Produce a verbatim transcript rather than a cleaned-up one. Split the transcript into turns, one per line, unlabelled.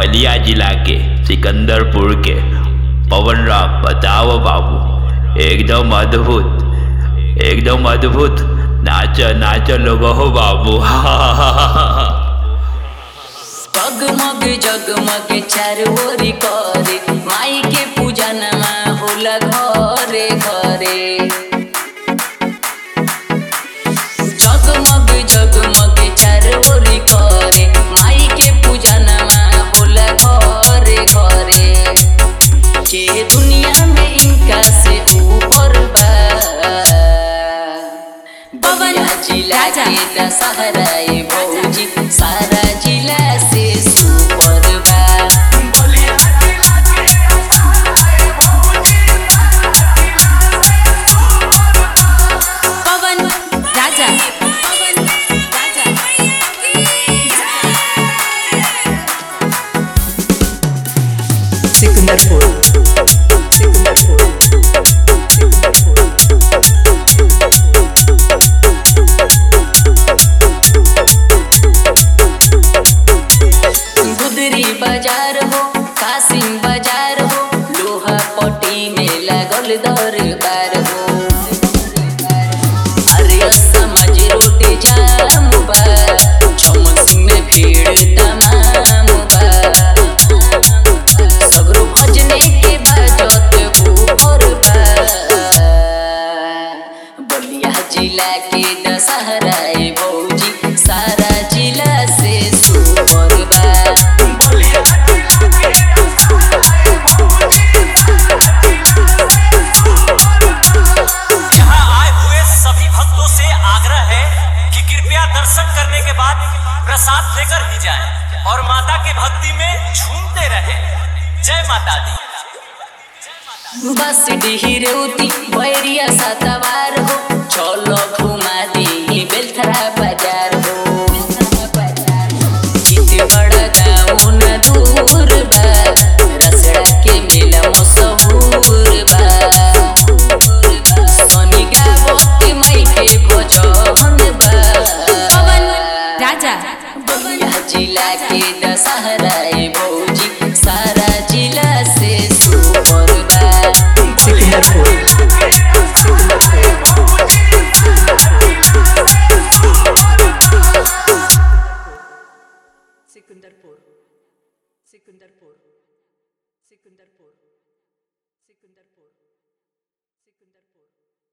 बलिया जिला के सिकंदरपुर के पवन राम बताओ बाबू। एकदम अद्भुत, एकदम अद्भुत। नाच नाच लोगो हो बाबू।
जगमग जगमग चारोरी करे माई के पूजन में होला घरे घरे। जगमग जगमग चारोरी करे माई के पूजन में होला घरे घरे। के दुनिया में इनका से ऊपर बा बलिया जिला के दशहरा भौजी सारा जिला से सुपर बा। पवन राजा पवन राजा
सिकंदरपुर सिकंदरपुर सिकंदरपुर।
गुदरी बाजार हो कासिम बाजार हो लोहा पट्टी में लागल दरबार हो। अरे समझ रोटे जाम बा चमन सिंह में भीड़ तमाम बा। सगरो भजने के बाजत ऊपर बा बलिया जिला के दशहरा भौजी सारा जिला से सुपर बा।
यहाँ आए हुए सभी भक्तों से आग्रह है कि कृपया दर्शन करने के बाद प्रसाद लेकर ही जाएं और माता की भक्ति में झूमते रहें। जय माता दी।
बस डिहिरौती बैरिया सतवार हो चलो घुमा दी बेलथरा बाजार हो। इत बड़ा गाँव न दूर बा रसड़ा के मेला मशहूर बा। सोनी गावत माई के भजन बा। पवन राजा बलिया जिला के दशहरा भौजी सारा जिला से सुपर बा।
सिकंदरपुर सिकंदरपुर सिकंदरपुर सिकंदरपुर सिकंदरपुर सिकंदरपुर।